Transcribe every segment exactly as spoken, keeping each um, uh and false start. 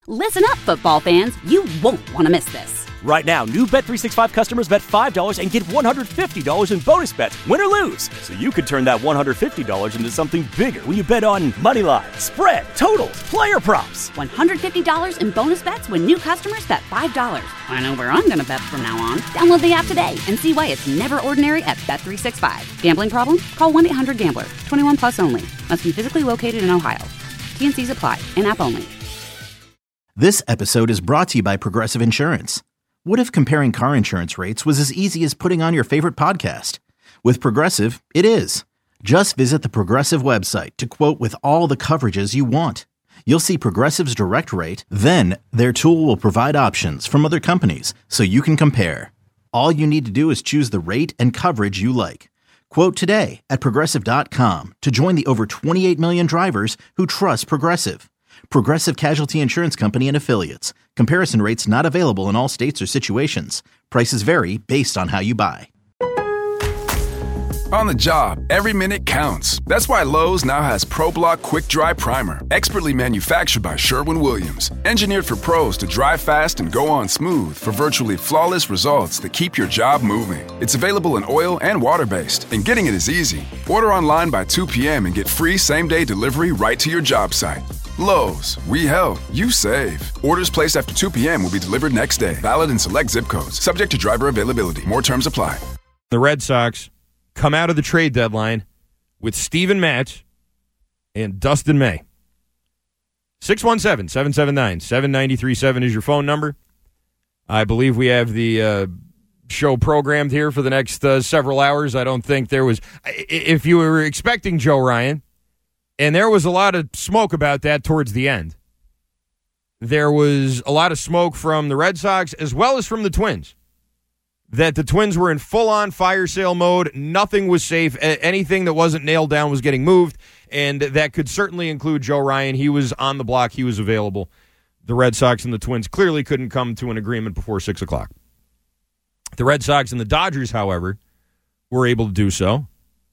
Listen up, football fans. You won't want to miss this. Right now, new Bet three sixty-five customers bet five dollars and get one hundred fifty dollars in bonus bets, win or lose. So you could turn that one hundred fifty dollars into something bigger when you bet on money line, spread, totals, player props. one hundred fifty dollars in bonus bets when new customers bet five dollars. I know where I'm going to bet from now on. Download the app today and see why it's never ordinary at Bet three sixty-five. Gambling problem? Call one eight hundred gambler. twenty-one plus only. Must be physically located in Ohio. T and C's apply. In-app only. This episode is brought to you by Progressive Insurance. What if comparing car insurance rates was as easy as putting on your favorite podcast? With Progressive, it is. Just visit the Progressive website to quote with all the coverages you want. You'll see Progressive's direct rate, then their tool will provide options from other companies so you can compare. All you need to do is choose the rate and coverage you like. Quote today at Progressive dot com to join the over twenty-eight million drivers who trust Progressive. Progressive Casualty Insurance Company and Affiliates. Comparison rates not available in all states or situations. Prices vary based on how you buy. On the job, every minute counts. That's why Lowe's now has ProBlock Quick Dry Primer, expertly manufactured by Sherwin-Williams. Engineered for pros to dry fast and go on smooth for virtually flawless results that keep your job moving. It's available in oil and water-based, and getting it is easy. Order online by two p.m. and get free same-day delivery right to your job site. Lowe's, we help, you save. Orders placed after two p.m. will be delivered next day. Valid in select zip codes. Subject to driver availability. More terms apply. The Red Sox come out of the trade deadline with Steven Matz and Dustin May. six one seven, seven seven nine, seven nine three seven is your phone number. I believe we have the uh, show programmed here for the next uh, several hours. I don't think there was... If you were expecting Joe Ryan... And there was a lot of smoke about that towards the end. There was a lot of smoke from the Red Sox as well as from the Twins. That the Twins were in full-on fire sale mode. Nothing was safe. Anything that wasn't nailed down was getting moved. And that could certainly include Joe Ryan. He was on the block. He was available. The Red Sox and the Twins clearly couldn't come to an agreement before six o'clock. The Red Sox and the Dodgers, however, were able to do so.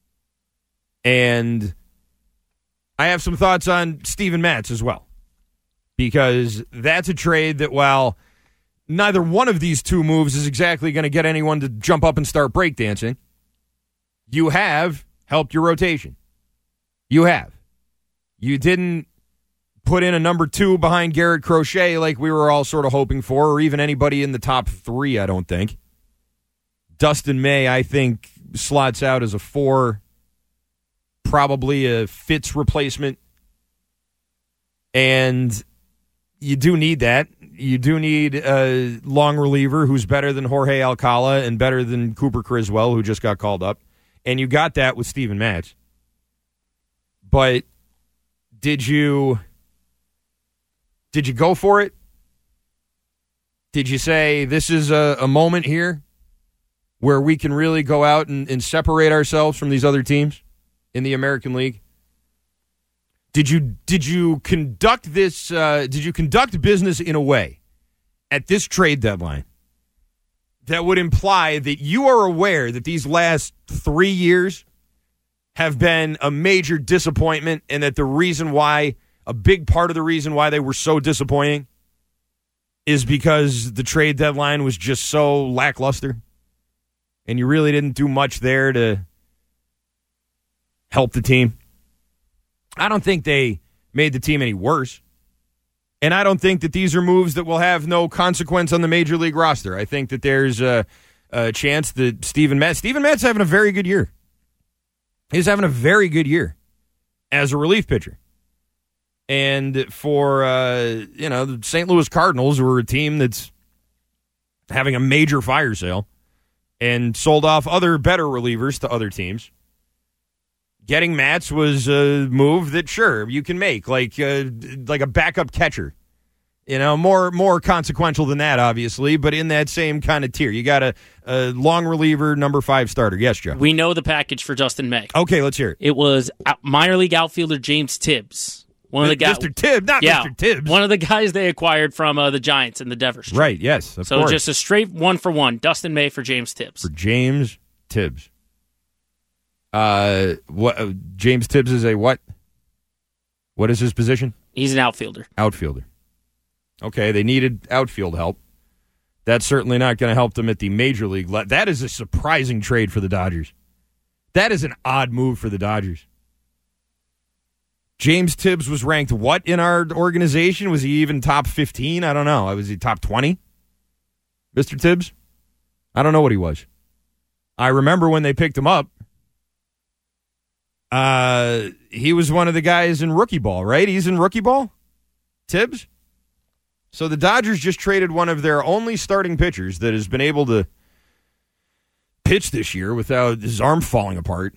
And I have some thoughts on Steven Matz as well, because that's a trade that, while neither one of these two moves is exactly going to get anyone to jump up and start breakdancing, you have helped your rotation. You have. You didn't put in a number two behind Garrett Crochet like we were all sort of hoping for, or even anybody in the top three, I don't think. Dustin May, I think, slots out as a four. Probably a Fitz replacement. And you do need that. You do need a long reliever who's better than Jorge Alcala and better than Cooper Criswell, who just got called up. And you got that with Steven Matz. But did you did you go for it? Did you say this is a, a moment here where we can really go out and, and separate ourselves from these other teams in the American League? Did you did you conduct this? Uh, did you conduct business in a way at this trade deadline that would imply that you are aware that these last three years have been a major disappointment, and that the reason why, a big part of the reason why they were so disappointing, is because the trade deadline was just so lackluster, and you really didn't do much there to help the team? I don't think they made the team any worse. And I don't think that these are moves that will have no consequence on the Major League roster. I think that there's a, a chance that Steven Matz, Steven Matz having a very good year. He's having a very good year as a relief pitcher. And for, uh, you know, the Saint Louis Cardinals, who are a team that's having a major fire sale and sold off other better relievers to other teams, getting Matz was a move that, sure, you can make, like uh, like a backup catcher. You know, more more consequential than that, obviously, but in that same kind of tier. You got a, a long reliever, number five starter. Yes, Joe? We know the package for Dustin May. Okay, let's hear it. It was out- minor league outfielder James Tibbs. One of the guys, Mister Tibbs, not yeah, Mister Tibbs. One of the guys they acquired from uh, the Giants in the Devers trade. Right, yes, of so course. just a straight one for one. Dustin May for James Tibbs. For James Tibbs. Uh, what? Uh, James Tibbs is a what? What is his position? He's an outfielder. Outfielder. Okay, they needed outfield help. That's certainly not going to help them at the major league level. That is a surprising trade for the Dodgers. That is an odd move for the Dodgers. James Tibbs was ranked what in our organization? Was he even top fifteen? I don't know. Was he top twenty? Mister Tibbs? I don't know what he was. I remember when they picked him up. Uh, he was one of the guys in rookie ball, right? He's in rookie ball? Tibbs? So the Dodgers just traded one of their only starting pitchers that has been able to pitch this year without his arm falling apart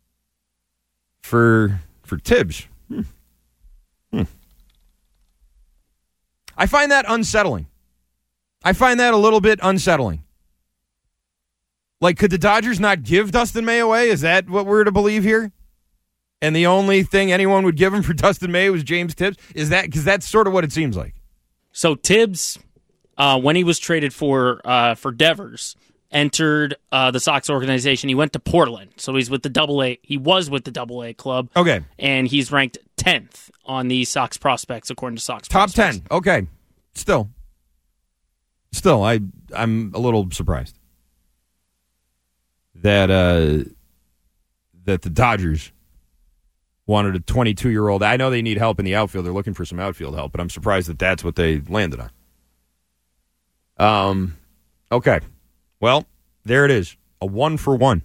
for for Tibbs. Hmm. Hmm. I find that unsettling. I find that a little bit unsettling. Like, could the Dodgers not give Dustin May away? Is that what we're to believe here? And the only thing anyone would give him for Dustin May was James Tibbs? Is that because that's sort of what it seems like? So Tibbs, uh, when he was traded for uh, for Devers, entered uh, the Sox organization. He went to Portland, so he's with the Double A. He was with the Double A club. Okay, and he's ranked tenth on the Sox prospects according to Sox. Top prospects. ten. Okay, still, still, I I'm a little surprised that uh, that the Dodgers wanted a twenty-two-year-old. I know they need help in the outfield. They're looking for some outfield help, but I'm surprised that that's what they landed on. Um, okay. Well, there it is. A one for one.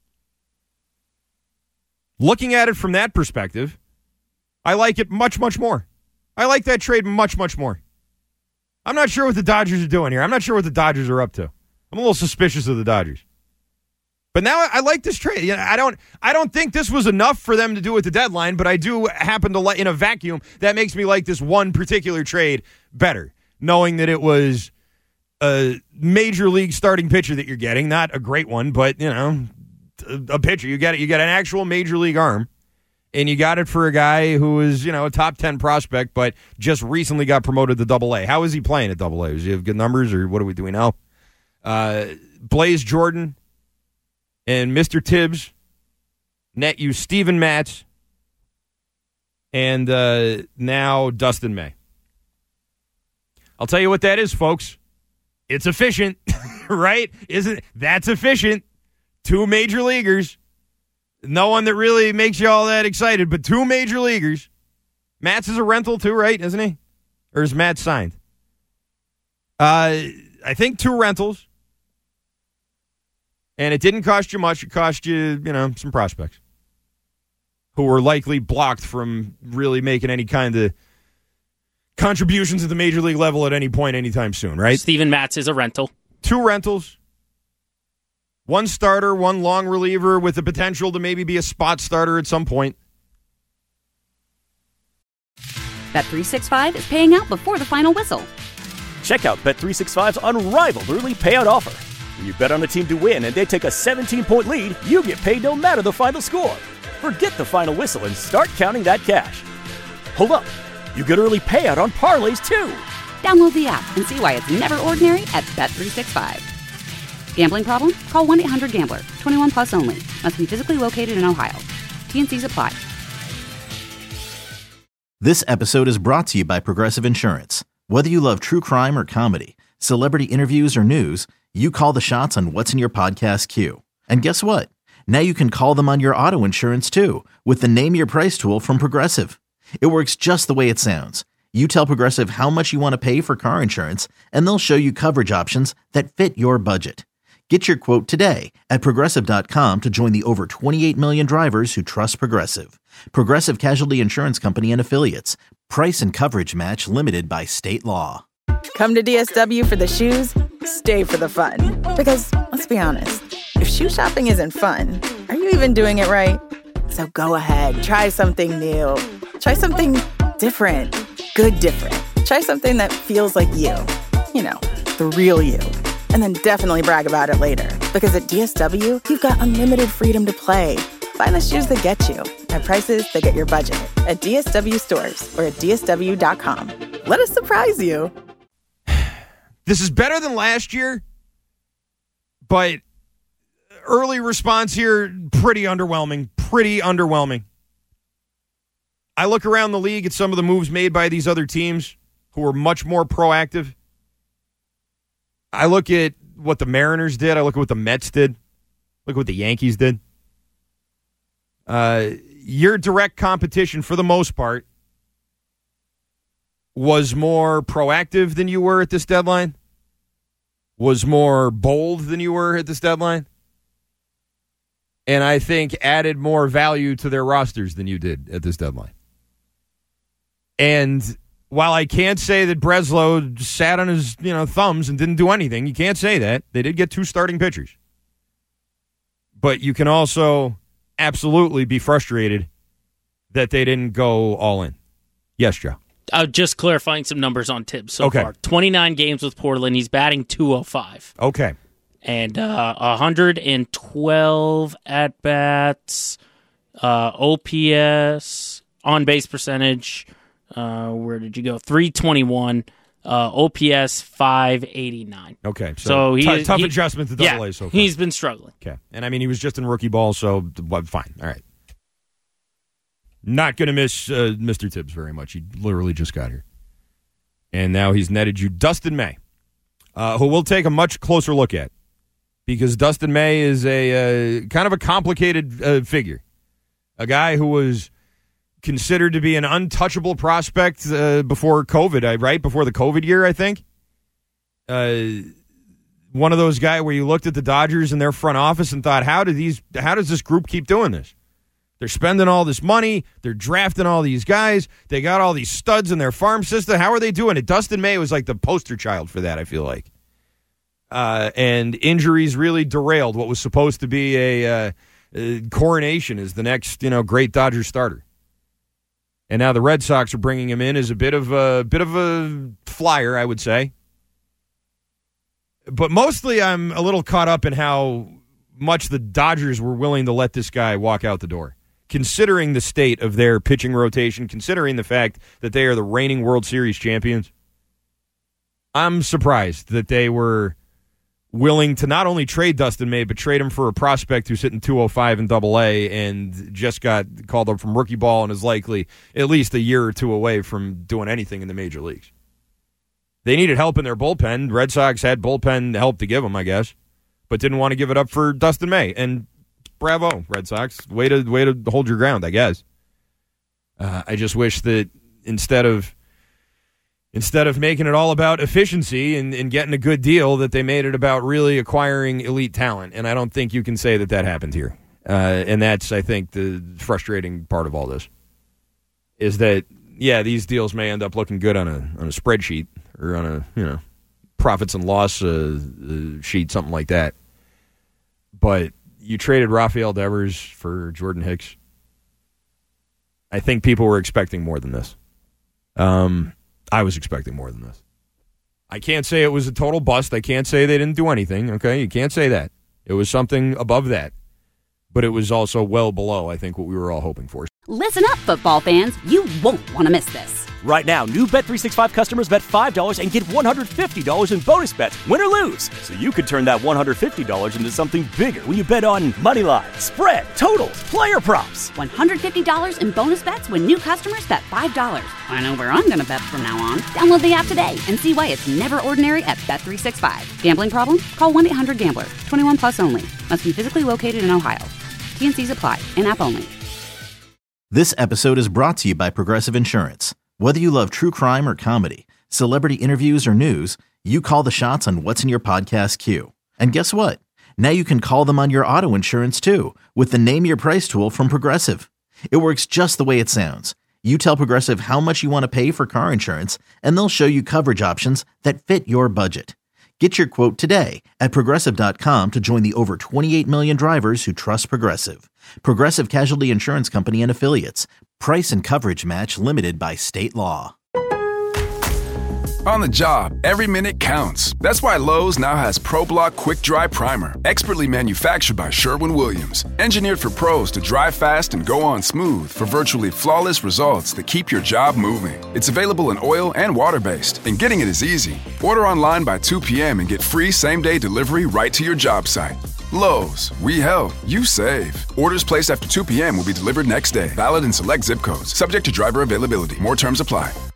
Looking at it from that perspective, I like it much, much more. I like that trade much, much more. I'm not sure what the Dodgers are doing here. I'm not sure what the Dodgers are up to. I'm a little suspicious of the Dodgers. But now I, I like this trade. You know, I don't I don't think this was enough for them to do at the deadline, but I do happen to like, in a vacuum, that makes me like this one particular trade better, knowing that it was a major league starting pitcher that you're getting, not a great one, but, you know, a, a pitcher. You got it. You got an actual major league arm, and you got it for a guy who is, you know, a top ten prospect, but just recently got promoted to Double A. How is he playing at Double A? Does he have good numbers, or what do we do we know? Uh, Blaze Jordan and Mister Tibbs net you Steven Matz and uh, now Dustin May. I'll tell you what that is, folks. It's efficient, right? Isn't that's efficient? Two major leaguers. No one that really makes you all that excited, but two major leaguers. Matz is a rental too, right? Isn't he? Or is Matt signed? Uh, I think two rentals. And it didn't cost you much. It cost you, you know, some prospects who were likely blocked from really making any kind of contributions at the major league level at any point anytime soon, right? Steven Matz is a rental. Two rentals. One starter, one long reliever with the potential to maybe be a spot starter at some point. Bet three sixty-five is paying out before the final whistle. Check out Bet three sixty-five's unrivaled early payout offer. When you bet on a team to win and they take a seventeen-point lead, you get paid no matter the final score. Forget the final whistle and start counting that cash. Hold up. You get early payout on parlays, too. Download the app and see why it's never ordinary at Bet three sixty-five. Gambling problem? Call one eight hundred gambler. twenty-one plus only. Must be physically located in Ohio. T N Cs apply. This episode is brought to you by Progressive Insurance. Whether you love true crime or comedy, celebrity interviews or news, you call the shots on what's in your podcast queue. And guess what? Now you can call them on your auto insurance, too, with the Name Your Price tool from Progressive. It works just the way it sounds. You tell Progressive how much you want to pay for car insurance, and they'll show you coverage options that fit your budget. Get your quote today at Progressive dot com to join the over twenty-eight million drivers who trust Progressive. Progressive Casualty Insurance Company and Affiliates. Price and coverage match limited by state law. Come to D S W for the shoes, stay for the fun. Because, let's be honest, if shoe shopping isn't fun, are you even doing it right? So go ahead, try something new. Try something different. Good different. Try something that feels like you. You know, the real you. And then definitely brag about it later. Because at D S W, you've got unlimited freedom to play. Find the shoes that get you at prices that get your budget. At D S W stores or at D S W dot com. Let us surprise you. This is better than last year, but early response here, pretty underwhelming. Pretty underwhelming. I look around the league at some of the moves made by these other teams who were much more proactive. I look at what the Mariners did. I look at what the Mets did. Look at what the Yankees did. Uh, your direct competition, for the most part, was more proactive than you were at this deadline, was more bold than you were at this deadline, and I think added more value to their rosters than you did at this deadline. And while I can't say that Breslow sat on his you know thumbs and didn't do anything, you can't say that. They did get two starting pitchers. But you can also absolutely be frustrated that they didn't go all in. Yes, Joe. Uh, just clarifying some numbers on Tibbs so okay. far. twenty-nine games with Portland. He's batting two oh five. Okay. And uh, one hundred twelve at-bats, uh, O P S, on-base percentage. Uh, where did you go? three twenty-one. Uh, O P S five eighty-nine. Okay. So, so he, t- tough he, adjustment to double yeah, A so far. He's been struggling. Okay. And I mean, he was just in rookie ball, so well, fine. All right. Not going to miss uh, Mister Tibbs very much. He literally just got here. And now he's netted you Dustin May, uh, who we'll take a much closer look at, because Dustin May is a uh, kind of a complicated uh, figure. A guy who was considered to be an untouchable prospect uh, before COVID, right? Before the COVID year, I think. Uh, one of those guys where you looked at the Dodgers and their front office and thought, how do these? How does this group keep doing this? They're spending all this money. They're drafting all these guys. They got all these studs in their farm system. How are they doing it? Dustin May was like the poster child for that, I feel like. Uh, and injuries really derailed what was supposed to be a, uh, a coronation as the next, you know, great Dodger starter. And now the Red Sox are bringing him in as a bit of a bit of a flyer, I would say. But mostly I'm a little caught up in how much the Dodgers were willing to let this guy walk out the door, considering the state of their pitching rotation, considering the fact that they are the reigning World Series champions. I'm surprised that they were willing to not only trade Dustin May, but trade him for a prospect who's hitting two oh five in double A and just got called up from rookie ball and is likely at least a year or two away from doing anything in the major leagues. They needed help in their bullpen. Red Sox had bullpen help to give them, I guess, but didn't want to give it up for Dustin May. And bravo, Red Sox. Way to way to hold your ground, I guess. Uh, I just wish that instead of instead of making it all about efficiency and, and getting a good deal, that they made it about really acquiring elite talent. And I don't think you can say that that happened here. Uh, and that's, I think, the frustrating part of all this is that, yeah, these deals may end up looking good on a on a spreadsheet or on a, you know, profits and loss uh, uh, sheet, something like that. But you traded Rafael Devers for Jordan Hicks. I think people were expecting more than this. Um, I was expecting more than this. I can't say it was a total bust. I can't say they didn't do anything. Okay, you can't say that. It was something above that. But it was also well below, I think, what we were all hoping for. Listen up, football fans. You won't want to miss this. Right now, new Bet three sixty-five customers bet five dollars and get one hundred fifty dollars in bonus bets, win or lose. So you could turn that one hundred fifty dollars into something bigger when you bet on money line, spread, totals, player props. one hundred fifty dollars in bonus bets when new customers bet five dollars. I know where I'm going to bet from now on. Download the app today and see why it's never ordinary at Bet three sixty-five. Gambling problem? Call one eight hundred gambler. twenty-one plus only. Must be physically located in Ohio. T and C's apply. In-app only. This episode is brought to you by Progressive Insurance. Whether you love true crime or comedy, celebrity interviews or news, you call the shots on what's in your podcast queue. And guess what? Now you can call them on your auto insurance too with the Name Your Price tool from Progressive. It works just the way it sounds. You tell Progressive how much you want to pay for car insurance, and they'll show you coverage options that fit your budget. Get your quote today at Progressive dot com to join the over twenty-eight million drivers who trust Progressive. Progressive Casualty Insurance Company and Affiliates. Price and coverage match limited by state law. On the job, every minute counts. That's why Lowe's now has ProBlock Quick Dry Primer, expertly manufactured by Sherwin-Williams. Engineered for pros to dry fast and go on smooth for virtually flawless results that keep your job moving. It's available in oil and water-based, and getting it is easy. Order online by two p.m. and get free same-day delivery right to your job site. Lowe's, we help, you save. Orders placed after two p.m. will be delivered next day. Valid in select zip codes. Subject to driver availability. More terms apply.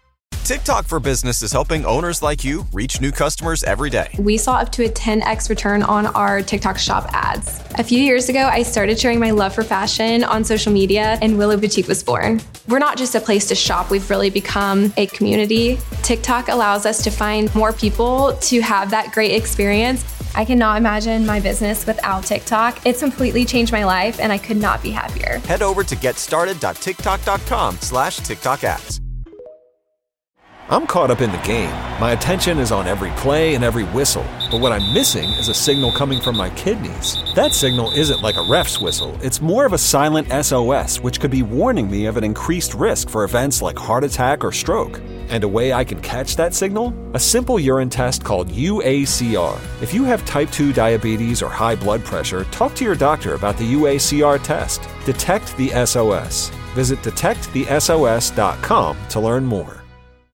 TikTok for Business is helping owners like you reach new customers every day. We saw up to a ten x return on our TikTok shop ads. A few years ago, I started sharing my love for fashion on social media, and Willow Boutique was born. We're not just a place to shop, we've really become a community. TikTok allows us to find more people to have that great experience. I cannot imagine my business without TikTok. It's completely changed my life, and I could not be happier. Head over to getstarted.tiktok.com slash TikTok ads. I'm caught up in the game. My attention is on every play and every whistle. But what I'm missing is a signal coming from my kidneys. That signal isn't like a ref's whistle. It's more of a silent S O S, which could be warning me of an increased risk for events like heart attack or stroke. And a way I can catch that signal? A simple urine test called U A C R. If you have type two diabetes or high blood pressure, talk to your doctor about the U A C R test. Detect the S O S. Visit detect the S O S dot com to learn more.